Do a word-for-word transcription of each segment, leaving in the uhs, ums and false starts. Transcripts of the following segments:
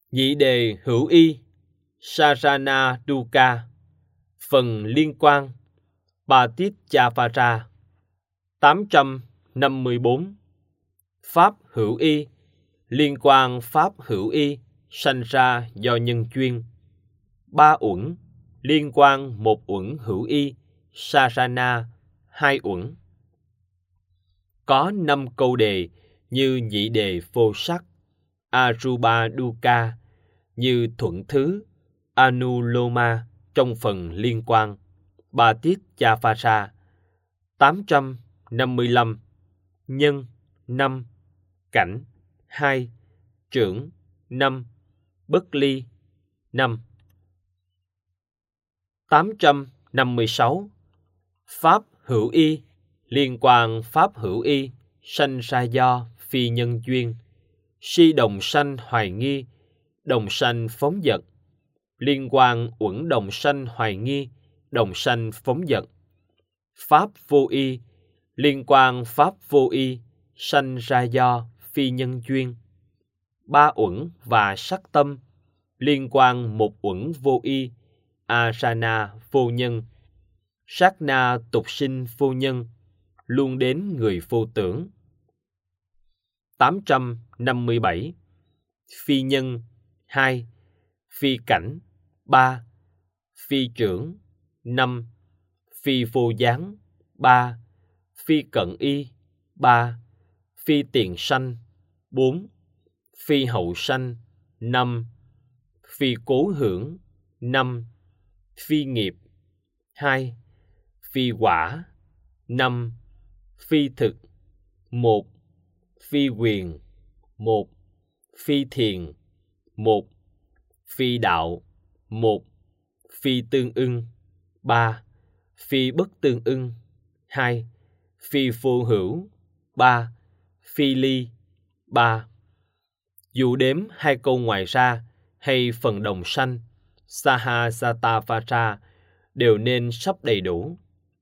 Nhị đề hữu y Sarana Dukkha. Phần liên quan Paticcappara. Tám trăm năm mươi bốn. Pháp hữu y. Liên quan pháp hữu y sanh ra do nhân duyên. Ba uẩn. Liên quan một uẩn hữu y Sarana, hai uẩn. Có năm câu đề như nhị đề vô sắc Arupa Dukkha, như thuận thứ Anuloma trong phần liên quan Paticcappara. Tám trăm năm mươi lăm. Nhân năm, cảnh hai, trưởng năm, bất ly năm. Tám trăm năm mươi sáu. Pháp hữu y. Liên quan pháp hữu y sanh ra do phi nhân duyên. Si đồng sanh hoài nghi, đồng sanh phóng dật. Liên quan uẩn đồng sanh hoài nghi, đồng sanh phóng dật. Pháp vô y. Liên quan pháp vô y sanh ra do phi nhân duyên. Ba uẩn và sắc tâm. Liên quan một uẩn vô y Asana vô nhân. Sát na tục sinh vô nhân, luôn đến người vô tưởng. Tám trăm năm mươi bảy. Phi nhân hai, phi cảnh ba, phi trưởng năm, phi vô gián ba, phi cận y ba, phi tiền sanh bốn, phi hậu sanh năm, phi cố hưởng năm, phi nghiệp hai, phi quả năm, phi thực một, phi quyền một, phi thiền một, phi đạo một, phi tương ưng ba, phi bất tương ưng hai, phi vô hữu ba, phi ly ba. Dù đếm hai câu ngoài ra hay phần đồng sanh Sahasattvara đều nên sắp đầy đủ.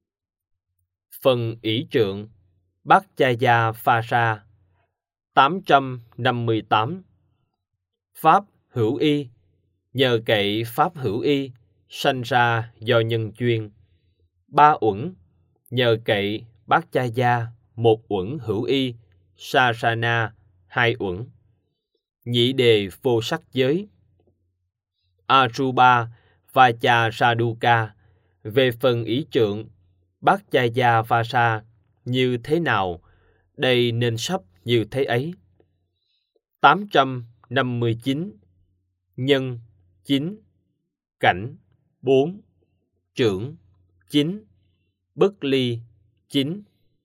Phần ỷ trượng Bhaccaya-phara. Tám trăm năm mươi tám. Pháp hữu y. Nhờ cậy pháp hữu y sanh ra do nhân duyên. Ba uẩn. Nhờ cậy Bhaccaya một uẩn hữu y Sarana, hai uẩn. Nhị đề vô sắc giới Arupa Vajrasaddhuka. Về phần ỷ trượng Bhaccaya-phara như thế nào, đây nên sắp như thế ấy. Tám trăm năm mươi chín. Nhân chín, cảnh bốn, trưởng chín, bất ly chín.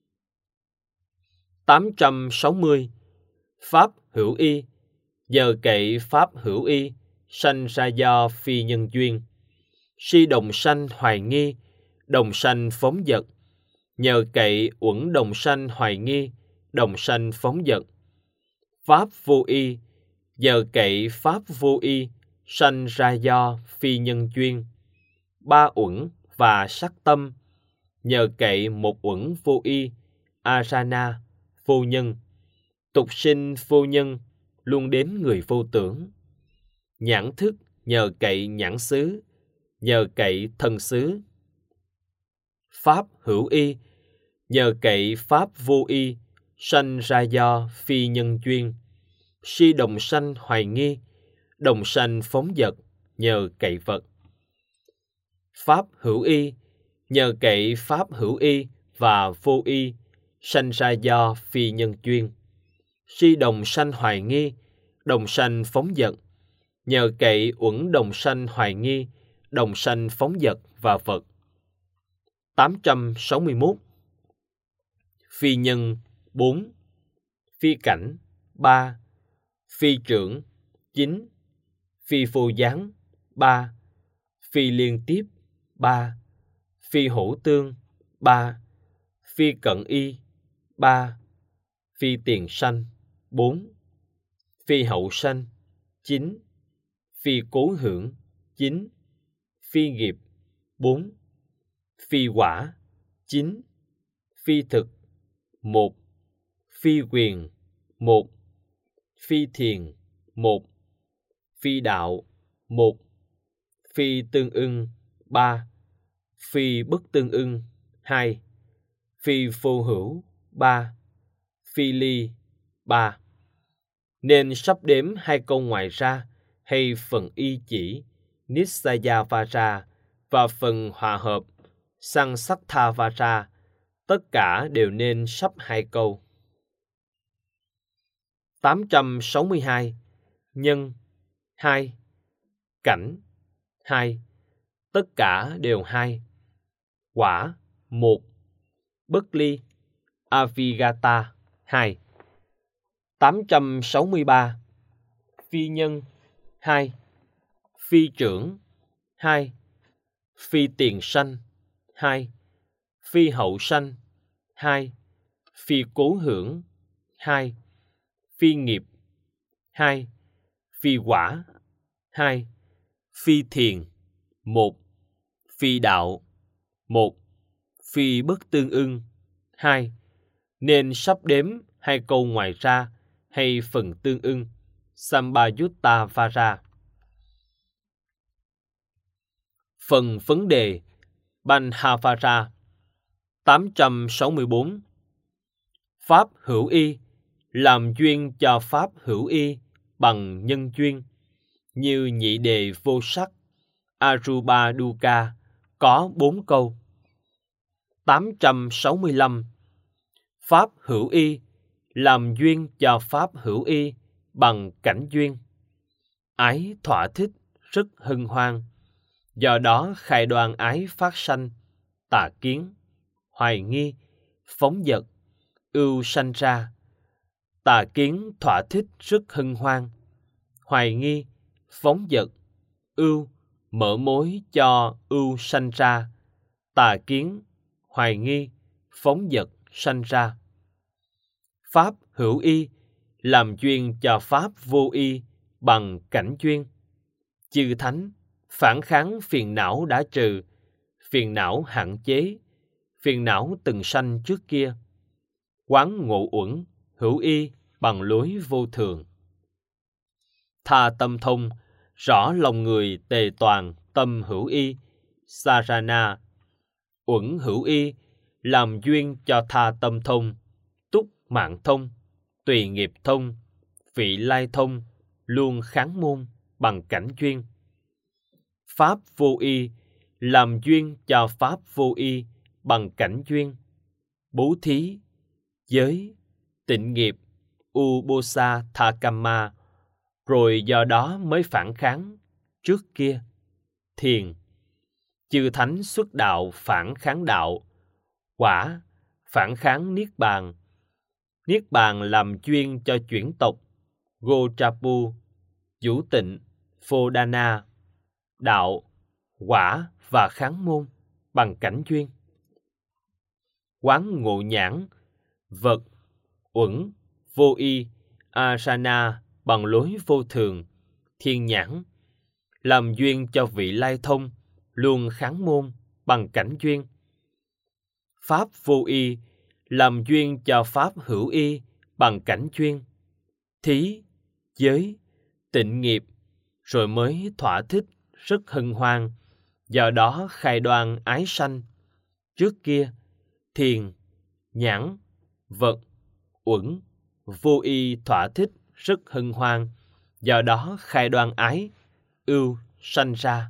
Tám trăm sáu mươi. Pháp hữu y. Nhờ cậy pháp hữu y sanh ra do phi nhân duyên. Si đồng sanh hoài nghi, đồng sanh phóng dật. Nhờ cậy uẩn đồng sanh hoài nghi, đồng sanh phóng dật. Pháp vô y. Nhờ cậy pháp vô y sanh ra do phi nhân duyên. Ba uẩn và sắc tâm. Nhờ cậy một uẩn vô y Asana, vô nhân. Tục sinh vô nhân, luôn đến người vô tưởng. Nhãn thức. Nhờ cậy nhãn xứ, nhờ cậy thân xứ. Pháp hữu y. Nhờ cậy pháp vô y sanh ra do phi nhân duyên. Si đồng sanh hoài nghi, đồng sanh phóng dật. Nhờ cậy vật. Pháp hữu y. Nhờ cậy pháp hữu y và vô y sanh ra do phi nhân duyên. Si đồng sanh hoài nghi, đồng sanh phóng dật. Nhờ cậy uẩn đồng sanh hoài nghi, đồng sanh phóng dật và vật. Tám trăm sáu mươi mốt. Phi nhân bốn, phi cảnh ba, phi trưởng chín, phi vô gián ba, phi liên tiếp ba, phi hữu tương ba, phi cận y ba, phi tiền sanh bốn, phi hậu sanh chín, phi cố hưởng chín, phi nghiệp bốn, phi quả chín, phi thực một, phi quyền một, phi thiền một, phi đạo một, phi tương ưng ba, phi bất tương ưng hai, phi vô hữu ba, phi ly ba. Nên sắp đếm hai câu ngoài ra hay phần y chỉ Nissayavara và phần hòa hợp Sansakthavara, tất cả đều nên sắp hai câu. tám trăm sáu mươi hai. Nhân hai, cảnh hai, tất cả đều hai. Quả một, bất ly Avigata hai. tám trăm sáu mươi ba. Phi nhân hai, phi trưởng hai, phi tiền sanh hai, phi hậu sanh hai, phi cố hưởng hai, phi nghiệp hai, phi quả hai, phi thiền một, phi đạo một, phi bất tương ưng hai. Nên sắp đếm hai câu ngoài ra hay phần tương ưng Sambayuttavara. Phần vấn đề Banhavara tám trăm sáu mươi bốn. Pháp hữu y làm duyên cho pháp hữu y bằng nhân duyên, như nhị đề vô sắc Arupa Dukkha có bốn câu. tám trăm sáu mươi lăm. Pháp hữu y làm duyên cho pháp hữu y bằng cảnh duyên, ái thỏa thích rất hân hoan, do đó khai đoan ái phát sanh, tà kiến, hoài nghi, phóng dật, ưu sanh ra. Tà kiến thỏa thích rất hân hoan, hoài nghi, phóng dật, ưu mở mối cho ưu sanh ra, tà kiến, hoài nghi, phóng dật sanh ra. Pháp hữu y làm duyên cho pháp vô y bằng cảnh duyên. Chư thánh phản kháng phiền não đã trừ, phiền não hạn chế, phiền não từng sanh trước kia. Quán ngộ uẩn hữu y bằng lối vô thường. Tha tâm thông, rõ lòng người tề toàn tâm hữu y, sarana. Uẩn hữu y làm duyên cho tha tâm thông, túc mạng thông, tùy nghiệp thông, vị lai thông, luôn kháng môn bằng cảnh duyên. Pháp vô y làm duyên cho pháp vô y bằng cảnh duyên. Bố thí, giới, tịnh nghiệp, ubosa thakama, rồi do đó mới phản kháng trước kia. Thiền, chư thánh xuất đạo phản kháng đạo. Quả, phản kháng niết bàn. Niết bàn làm duyên cho chuyển tộc Gochapu, Vũ Tịnh, Phodana. Đạo, quả và kháng môn bằng cảnh duyên. Quán ngộ nhãn, vật, uẩn, vô y, asana bằng lối vô thường, thiên nhãn, làm duyên cho vị lai thông, luôn kháng môn bằng cảnh duyên. Pháp vô y làm duyên cho pháp hữu y bằng cảnh duyên. Thí, giới, tịnh nghiệp, rồi mới thỏa thích rất hân hoan, do đó khai đoan ái sanh trước kia. Thiền, nhãn, vật, uẩn, vô y thỏa thích rất hân hoan, do đó khai đoan ái ưu sanh ra.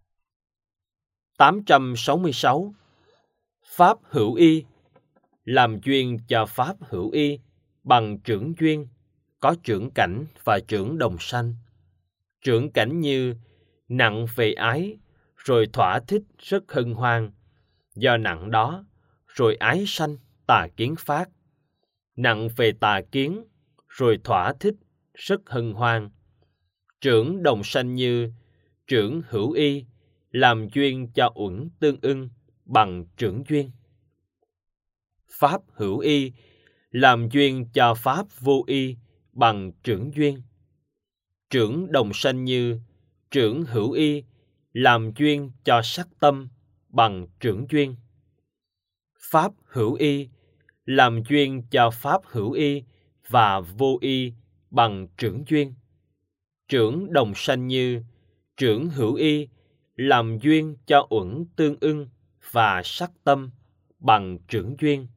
tám trăm sáu mươi sáu. Pháp hữu y làm duyên cho pháp hữu y bằng trưởng duyên, có trưởng cảnh và trưởng đồng sanh. Trưởng cảnh như nặng về ái, rồi thỏa thích rất hân hoan, do nặng đó, rồi ái sanh tà kiến phát. Nặng về tà kiến, rồi thỏa thích rất hân hoan. Trưởng đồng sanh như trưởng hữu y làm duyên cho uẩn tương ưng bằng trưởng duyên. Pháp hữu y làm duyên cho pháp vô y bằng trưởng duyên. Trưởng đồng sanh như trưởng hữu y làm duyên cho sắc tâm bằng trưởng duyên. Pháp hữu y làm duyên cho pháp hữu y và vô y bằng trưởng duyên. Trưởng đồng sanh như trưởng hữu y, làm duyên cho uẩn tương ưng và sắc tâm bằng trưởng duyên.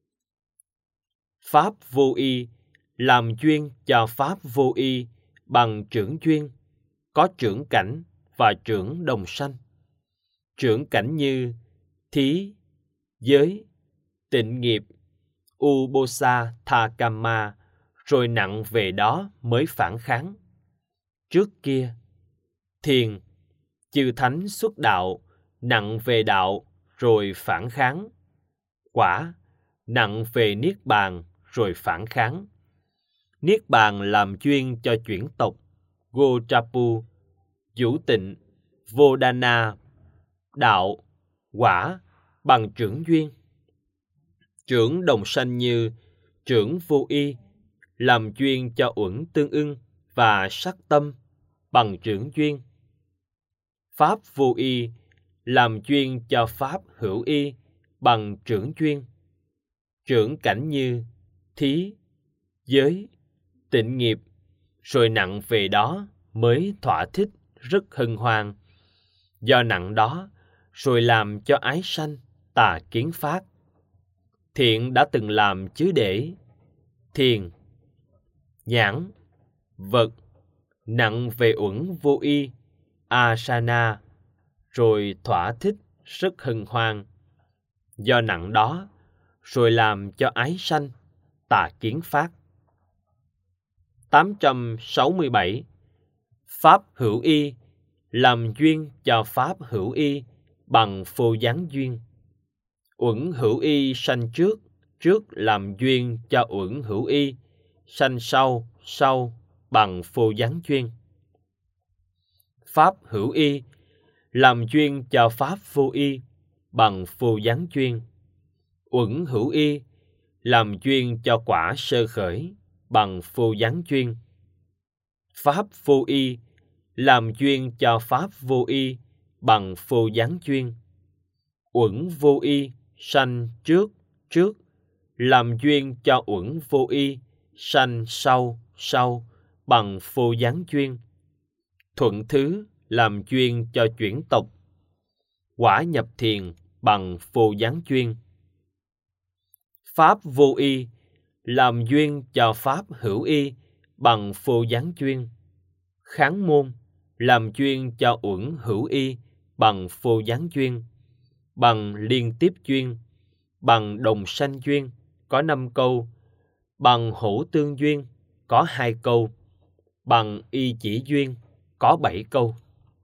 Pháp vô y, làm duyên cho pháp vô y bằng trưởng duyên, có trưởng cảnh và trưởng đồng sanh. Trưởng cảnh như thí, giới, tịnh nghiệp, ubosa thakama, rồi nặng về đó mới phản kháng. Trước kia, thiền, chư thánh xuất đạo, nặng về đạo rồi phản kháng. Quả, nặng về niết bàn rồi phản kháng. Niết bàn làm duyên cho chuyển tộc, Gotrapu, vũ tịnh, Vodana, đạo, quả, bằng trưởng duyên. Trưởng đồng sanh như trưởng vô y, làm duyên cho uẩn tương ưng và sắc tâm bằng trưởng duyên. Pháp vô y, làm duyên cho pháp hữu y bằng trưởng duyên. Trưởng cảnh như thí, giới, tịnh nghiệp, rồi nặng về đó mới thỏa thích rất hân hoan. Do nặng đó, rồi làm cho ái sanh, tà kiến phát. Thiện đã từng làm chứ để thiền, nhãn, vật, nặng về uẩn vô y, asana, rồi thỏa thích rất hân hoan. Do nặng đó, rồi làm cho ái sanh, tà kiến phát. tám trăm sáu mươi bảy. Pháp hữu y, làm duyên cho pháp hữu y bằng phô gián duyên. Uẩn hữu y sanh trước, trước làm duyên cho uẩn hữu y, sanh sau, sau bằng phô gián duyên. Pháp hữu y, làm duyên cho pháp vô y bằng phô gián duyên. Uẩn hữu y, làm duyên cho quả sơ khởi bằng phô gián duyên. Pháp vô y, làm duyên cho pháp vô y bằng phô gián duyên. Uẩn vô y sanh trước, trước làm duyên cho uẩn vô y sanh sau, sau bằng phô gián duyên. Thuận thứ làm duyên cho chuyển tộc, quả nhập thiền bằng phô gián duyên. Pháp vô y, làm duyên cho pháp hữu y bằng phô gián duyên. Kháng môn, làm duyên cho uẩn hữu y bằng phô gián duyên. Bằng liên tiếp duyên, bằng đồng sanh duyên có năm câu, bằng hữu tương duyên có hai câu, bằng y chỉ duyên có bảy câu.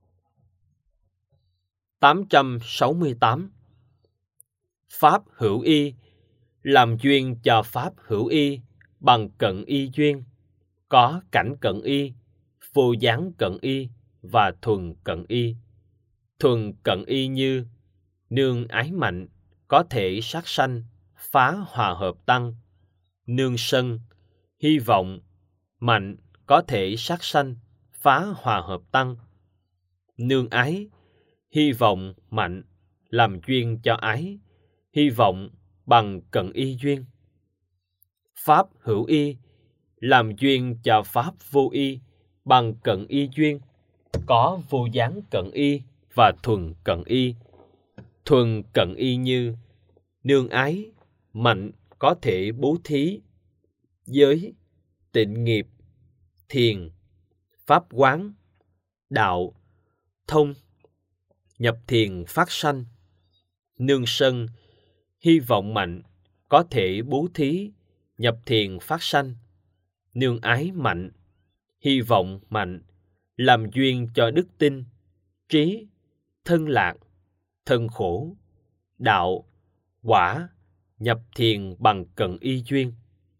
tám trăm sáu mươi tám. Pháp hữu y, làm duyên cho pháp hữu y bằng cận y duyên, có cảnh cận y, phô gián cận y và thuần cận y. Thuần cận y như nương ái mạnh, có thể sát sanh, phá hòa hợp tăng. Nương sân, hy vọng, mạnh, có thể sát sanh, phá hòa hợp tăng. Nương ái, hy vọng, mạnh, làm duyên cho ái, hy vọng bằng cận y duyên. Pháp hữu y, làm duyên cho pháp vô y bằng cận y duyên, có vô gián cận y và thuần cận y. Thuần cận y như nương ái, mạnh, có thể bố thí, giới, tịnh nghiệp, thiền, pháp quán, đạo, thông, nhập thiền phát sanh. Nương sân, hy vọng mạnh, có thể bố thí, nhập thiền phát sanh. Nương ái mạnh, hy vọng mạnh, làm duyên cho đức tin, trí, thân lạc, thân khổ, đạo, quả, nhập thiền bằng cận y duyên.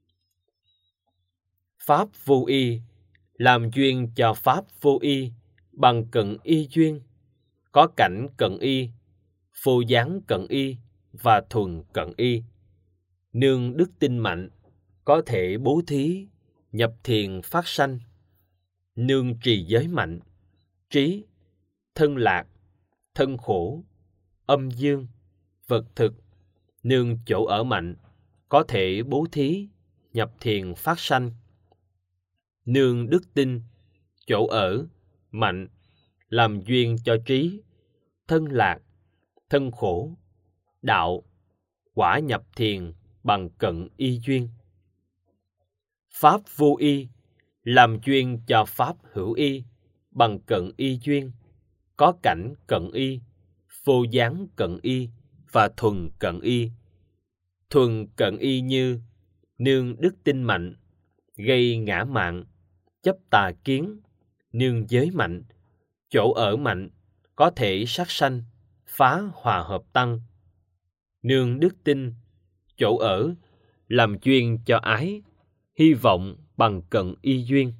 Pháp vô y, làm duyên cho pháp vô y bằng cận y duyên, có cảnh cận y, phô gián cận y và thuần cận y. Nương đức tin mạnh, có thể bố thí, nhập thiền phát sanh. Nương trì giới mạnh, trí, thân lạc, thân khổ, âm dương, vật thực. Nương chỗ ở mạnh, có thể bố thí, nhập thiền phát sanh. Nương đức tin, chỗ ở, mạnh, làm duyên cho trí, thân lạc, thân khổ, đạo, quả nhập thiền bằng cận y duyên. Pháp vô y, làm duyên cho pháp hữu y bằng cận y duyên, có cảnh cận y, vô dáng cận y và thuần cận y. Thuần cận y như nương đức tin mạnh, gây ngã mạn, chấp tà kiến, nương giới mạnh, chỗ ở mạnh, có thể sát sanh, phá hòa hợp tăng. Nương đức tin, chỗ ở, làm duyên cho ái, hy vọng bằng cận y duyên.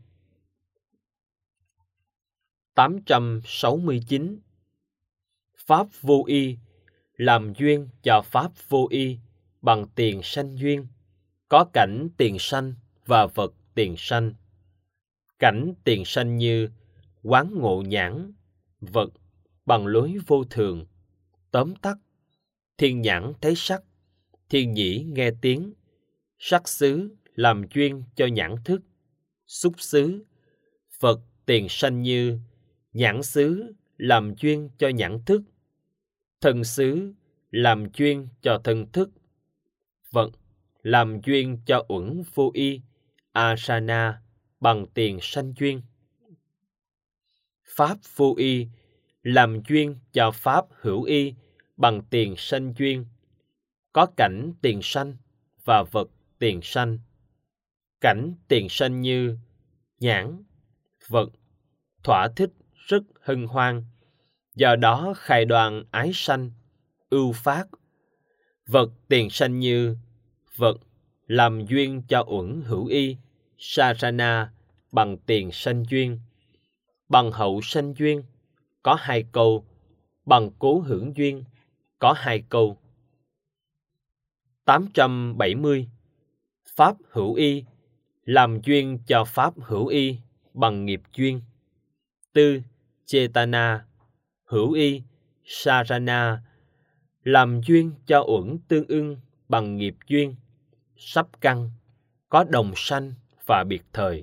tám trăm sáu mươi chín. Pháp vô y, làm duyên cho pháp vô y bằng tiền sanh duyên, có cảnh tiền sanh và vật tiền sanh. Cảnh tiền sanh như quán ngộ nhãn, vật bằng lối vô thường, tóm tắt, thiên nhãn thấy sắc, thiên nhĩ nghe tiếng, sắc xứ làm duyên cho nhãn thức, xúc xứ. Vật tiền sanh như nhãn xứ làm duyên cho nhãn thức, thân xứ làm duyên cho thân thức, vật làm duyên cho uẩn vô y, asana bằng tiền sanh duyên. Pháp vô y, làm duyên cho pháp hữu y bằng tiền sanh duyên, có cảnh tiền sanh và vật tiền sanh. Cảnh tiền sanh như nhãn, vật, thỏa thích rất hân hoan, do đó khai đoan ái sanh, ưu phát. Vật tiền sanh như vật làm duyên cho uẩn hữu y, sarana bằng tiền sanh duyên. Bằng hậu sanh duyên có hai câu, bằng cố hưởng duyên có hai câu. tám trăm bảy mươi. Pháp hữu y, làm duyên cho pháp hữu y bằng nghiệp duyên. Tư, chetana, hữu y, sarana, làm duyên cho uẩn tương ưng bằng nghiệp duyên, sắp căn, có đồng sanh và biệt thời.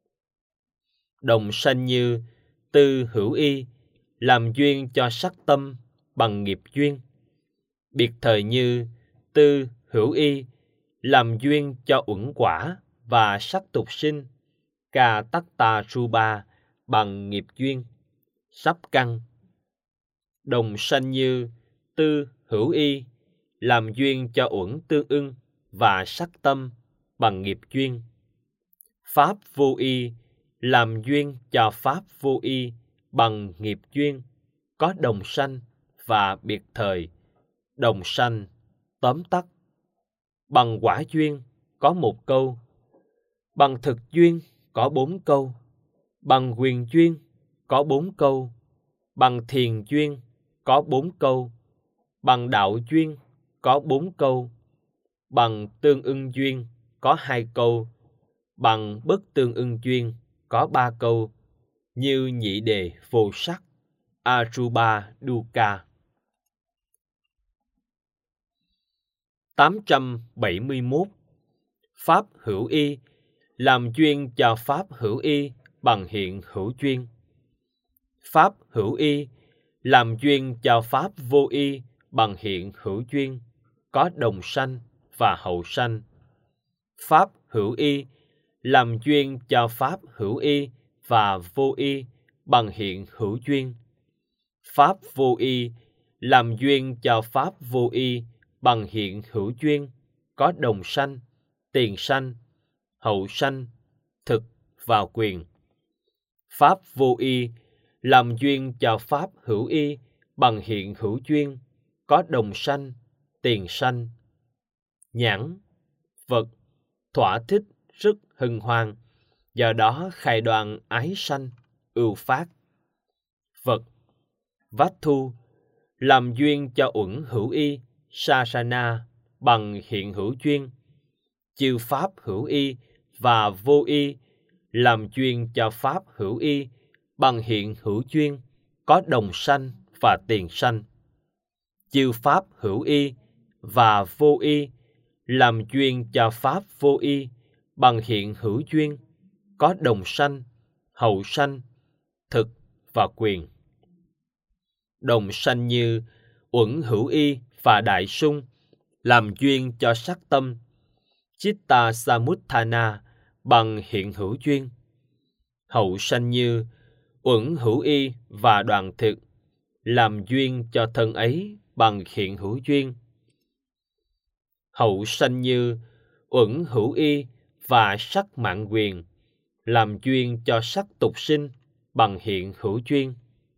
Đồng sanh như tư hữu y, làm duyên cho sắc tâm bằng nghiệp duyên. Biệt thời như tư hữu y, làm duyên cho uẩn quả và sắc tục sinh, ca tắc ta su ba bằng nghiệp duyên, sắp căn. Đồng sanh như tư hữu y, làm duyên cho uẩn tương ưng và sắc tâm bằng nghiệp duyên. Pháp vô y, làm duyên cho pháp vô y bằng nghiệp duyên, có đồng sanh và biệt thời. Đồng sanh, tóm tắt. Bằng quả duyên có một câu, bằng thực duyên có bốn câu, bằng quyền duyên có bốn câu, bằng thiền duyên có bốn câu, bằng đạo duyên có bốn câu, bằng tương ưng duyên có hai câu, bằng bất tương ưng duyên có ba câu, như nhị đề vô sắc, arupa dukkha. tám trăm bảy mươi mốt. Pháp hữu y, làm duyên cho pháp hữu y bằng hiện hữu duyên. Pháp hữu y, làm duyên cho pháp vô y bằng hiện hữu duyên, có đồng sanh và hậu sanh. Pháp hữu y, làm duyên cho pháp hữu y và vô y bằng hiện hữu duyên. Pháp vô y, làm duyên cho pháp vô y bằng hiện hữu duyên, có đồng sanh, tiền sanh, hậu sanh, thực và quyền. Pháp vô y, làm duyên cho pháp hữu y bằng hiện hữu duyên, có đồng sanh, tiền sanh. Nhãn, vật, thỏa thích rất hân hoan, do đó khai đoan ái sanh, ưu phát. Vật, vát thu, làm duyên cho uẩn hữu y, sasana bằng hiện hữu duyên. Chư pháp hữu y và vô y, làm duyên cho pháp hữu y bằng hiện hữu duyên, có đồng sanh và tiền sanh. Chư pháp hữu y và vô y, làm duyên cho pháp vô y bằng hiện hữu duyên, có đồng sanh, hậu sanh thực và quyền. Đồng sanh như uẩn hữu y và đại sung, làm duyên cho sắc tâm. Chitta Samuthana bằng hiện hữu duyên. Hậu sanh như uẩn hữu y và đoạn thực, làm duyên cho thân ấy bằng hiện hữu duyên. Hậu sanh như uẩn hữu y và sắc mạng quyền, làm duyên cho sắc tục sinh bằng hiện hữu duyên.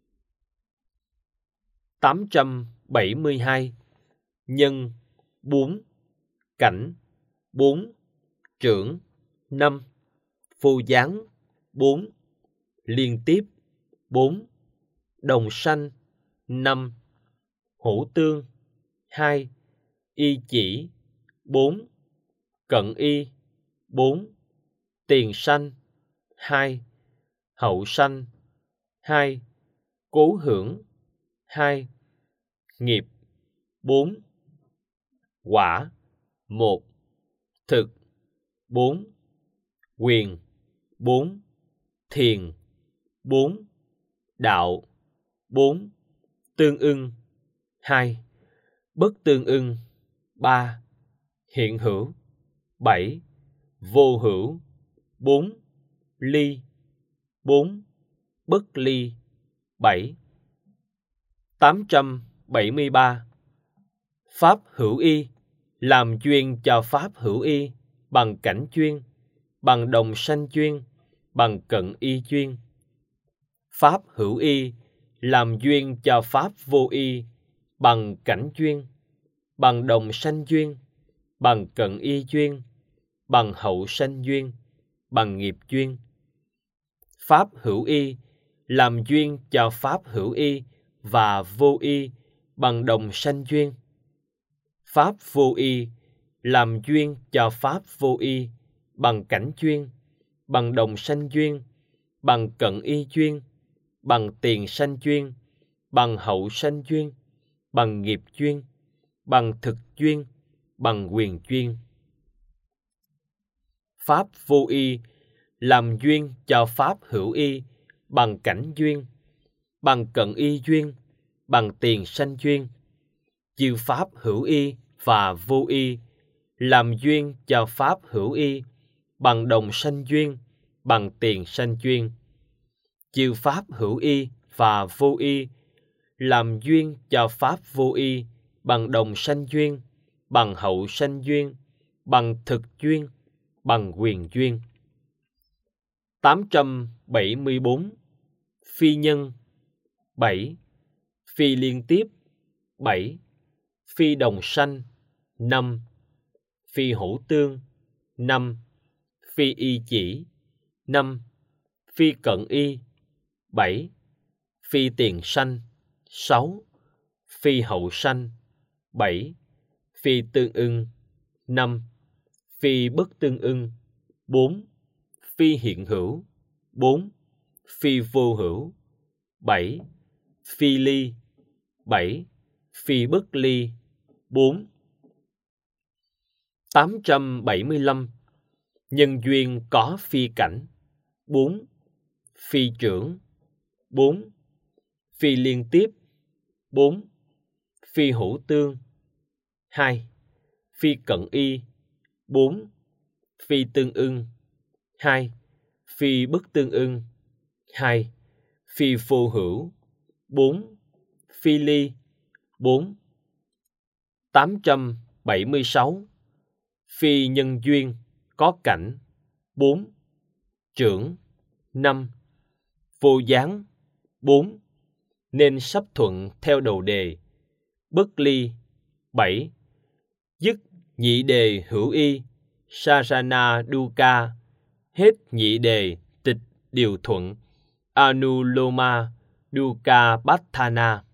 tám trăm bảy mươi hai. Nhân bốn, cảnh bốn, trưởng năm, phu dáng bốn, liên tiếp bốn, đồng sanh năm, hữu tương hai, y chỉ bốn, cận y bốn, tiền sanh hai, hậu sanh hai, cố hưởng hai, nghiệp bốn, quả một, thực bốn, quyền bốn, thiền bốn, đạo bốn, tương ưng hai, bất tương ưng ba, hiện hữu bảy, vô hữu bốn, ly bốn, bất ly bảy. tám trăm bảy mươi ba. Pháp hữu y, làm duyên cho pháp hữu y bằng cảnh duyên, bằng đồng sanh duyên, bằng cận y duyên. Pháp hữu y, làm duyên cho pháp vô y bằng cảnh duyên, bằng đồng sanh duyên, bằng cận y duyên, bằng hậu sanh duyên, bằng nghiệp duyên. Pháp hữu y, làm duyên cho pháp hữu y và vô y bằng đồng sanh duyên. Pháp vô y, làm duyên cho pháp vô y bằng cảnh duyên, bằng đồng sanh duyên, bằng cận y duyên, bằng tiền sanh duyên, bằng hậu sanh duyên, bằng nghiệp duyên, bằng thực duyên, bằng quyền duyên. Pháp vô y, làm duyên cho pháp hữu y bằng cảnh duyên, bằng cận y duyên, bằng tiền sanh duyên. Chư pháp hữu y và vô y, làm duyên cho pháp hữu y bằng đồng sanh duyên, bằng tiền sanh duyên. Chư pháp hữu y và vô y, làm duyên cho pháp vô y bằng đồng sanh duyên, bằng hậu sanh duyên, bằng thực duyên, bằng quyền duyên. tám trăm bảy mươi bốn. Phi nhân bảy, phi liên tiếp bảy, phi đồng sanh năm, phi hữu tương năm, phi y chỉ năm, phi cận y bảy, phi tiền sanh sáu, phi hậu sanh bảy, phi tương ưng năm, phi bất tương ưng bốn, phi hiện hữu bốn, phi vô hữu bảy, phi ly bảy, phi bất ly bốn. tám trăm bảy mươi lăm. Nhân duyên có phi cảnh bốn, phi trưởng bốn, phi liên tiếp bốn, phi hữu tương hai, phi cận y bốn, phi tương ưng hai, phi bất tương ưng hai, phi vô hữu bốn, phi ly bốn. tám trăm bảy mươi sáu. Phi nhân duyên có cảnh bốn, trưởng năm, vô gián bốn, nên sắp thuận theo đầu đề. Bất ly bảy, dứt nhị đề hữu y, sarana dukkha, hết nhị đề tịch điều thuận, anuloma dukkha patthana.